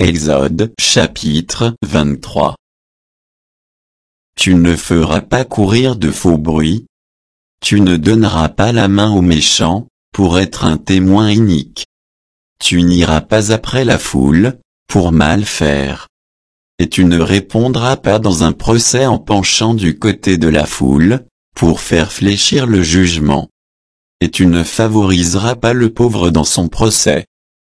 Exode chapitre 23. Tu ne feras pas courir de faux bruits. Tu ne donneras pas la main aux méchants, pour être un témoin inique. Tu n'iras pas après la foule, pour mal faire. Et tu ne répondras pas dans un procès en penchant du côté de la foule, pour faire fléchir le jugement. Et tu ne favoriseras pas le pauvre dans son procès.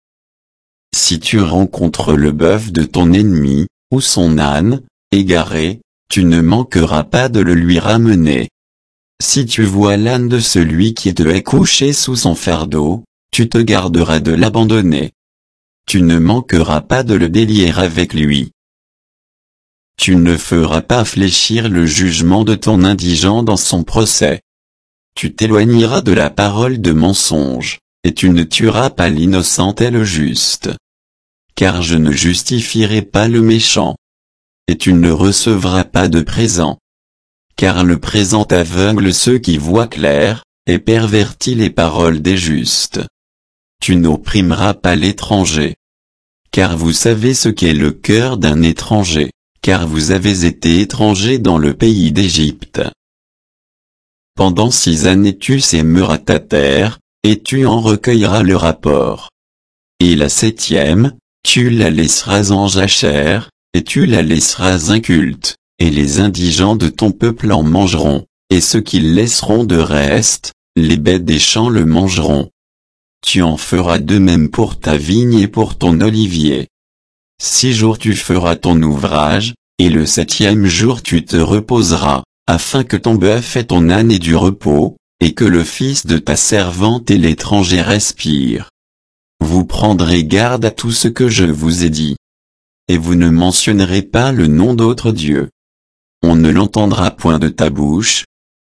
Si tu rencontres le bœuf de ton ennemi, ou son âne, égaré, tu ne manqueras pas de le lui ramener. Si tu vois l'âne de celui qui te est couché sous son fardeau, tu te garderas de l'abandonner. Tu ne manqueras pas de le délier avec lui. Tu ne feras pas fléchir le jugement de ton indigent dans son procès. Tu t'éloigneras de la parole de mensonge, et tu ne tueras pas l'innocent et le juste. Car je ne justifierai pas le méchant. Et tu ne recevras pas de présent. Car le présent aveugle ceux qui voient clair, et pervertit les paroles des justes. Tu n'opprimeras pas l'étranger. Car vous savez ce qu'est le cœur d'un étranger, car vous avez été étranger dans le pays d'Égypte. Pendant 6 années tu sèmeras ta terre, et tu en recueilleras le rapport. Et la 7e, tu la laisseras en jachère, et tu la laisseras inculte, et les indigents de ton peuple en mangeront, et ceux qu'ils laisseront de reste, les bêtes des champs le mangeront. Tu en feras de même pour ta vigne et pour ton olivier. 6 jours tu feras ton ouvrage, et le 7e jour tu te reposeras, afin que ton bœuf et ton âne aient du repos, et que le fils de ta servante et l'étranger respirent. Vous prendrez garde à tout ce que je vous ai dit. Et vous ne mentionnerez pas le nom d'autre Dieu. On ne l'entendra point de ta bouche.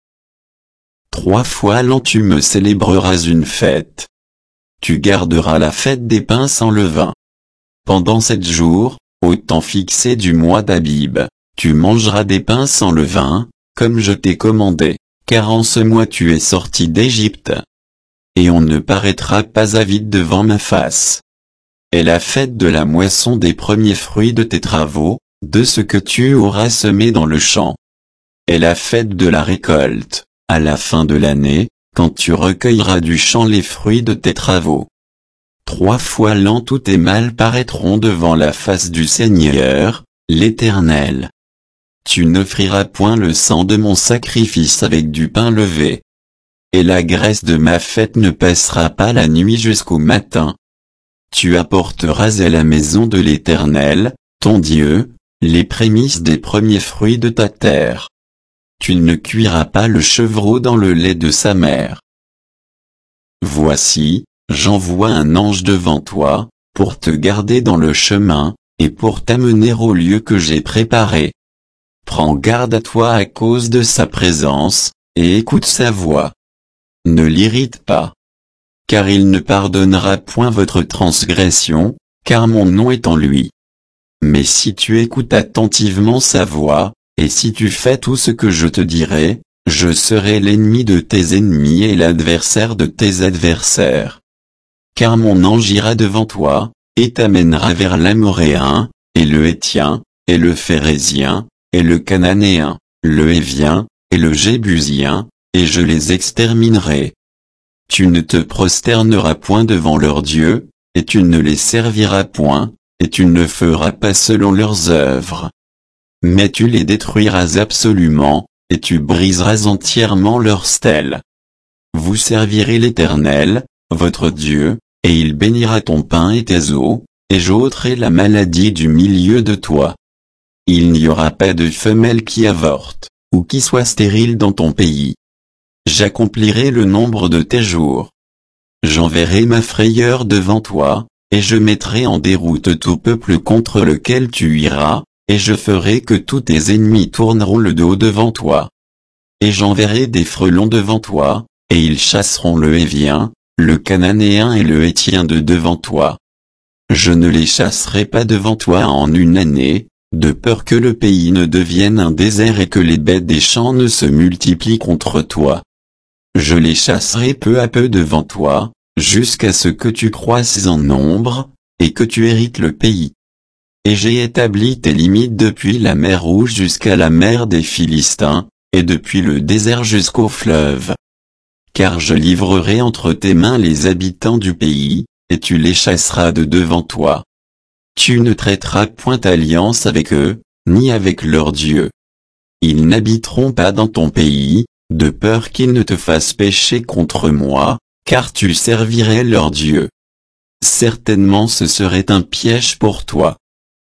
3 fois l'an tu me célébreras une fête. Tu garderas la fête des pains sans levain. Pendant 7 jours, au temps fixé du mois d'Abib, tu mangeras des pains sans levain, comme je t'ai commandé, car en ce mois tu es sorti d'Égypte. Et on ne paraîtra pas avide devant ma face. Et la fête de la moisson des premiers fruits de tes travaux, de ce que tu auras semé dans le champ. Et la fête de la récolte, à la fin de l'année, quand tu recueilleras du champ les fruits de tes travaux. 3 fois l'an tous tes mâles paraîtront devant la face du Seigneur, l'Éternel. Tu n'offriras point le sang de mon sacrifice avec du pain levé. Et la graisse de ma fête ne passera pas la nuit jusqu'au matin. Tu apporteras à la maison de l'Éternel, ton Dieu, les prémices des premiers fruits de ta terre. Tu ne cuiras pas le chevreau dans le lait de sa mère. Voici, j'envoie un ange devant toi, pour te garder dans le chemin, et pour t'amener au lieu que j'ai préparé. Prends garde à toi à cause de sa présence, et écoute sa voix. Ne l'irrite pas. Car il ne pardonnera point votre transgression, car mon nom est en lui. Mais si tu écoutes attentivement sa voix, et si tu fais tout ce que je te dirai, je serai l'ennemi de tes ennemis et l'adversaire de tes adversaires. Car mon ange ira devant toi, et t'amènera vers l'Amoréen, et le Héthien, et le Phérézien, et le Cananéen, le Hévien, et le Jébusien, et je les exterminerai. Tu ne te prosterneras point devant leurs dieux, et tu ne les serviras point, et tu ne feras pas selon leurs œuvres. Mais tu les détruiras absolument, et tu briseras entièrement leurs stèles. Vous servirez l'Éternel, votre Dieu, et il bénira ton pain et tes eaux, et j'ôterai la maladie du milieu de toi. Il n'y aura pas de femelle qui avorte, ou qui soit stérile dans ton pays. J'accomplirai le nombre de tes jours. J'enverrai ma frayeur devant toi, et je mettrai en déroute tout peuple contre lequel tu iras, et je ferai que tous tes ennemis tourneront le dos devant toi. Et j'enverrai des frelons devant toi, et ils chasseront le Hévien, le Cananéen et le Héthien de devant toi. Je ne les chasserai pas devant toi en une année, de peur que le pays ne devienne un désert et que les bêtes des champs ne se multiplient contre toi. Je les chasserai peu à peu devant toi, jusqu'à ce que tu croisses en nombre, et que tu hérites le pays. et j'ai établi tes limites depuis la mer Rouge jusqu'à la mer des Philistins, et depuis le désert jusqu'au fleuve. Car je livrerai entre tes mains les habitants du pays, et tu les chasseras de devant toi. Tu ne traiteras point alliance avec eux, ni avec leurs dieux. Ils n'habiteront pas dans ton pays, de peur qu'ils ne te fassent pécher contre moi, car tu servirais leurs dieux. Certainement ce serait un piège pour toi.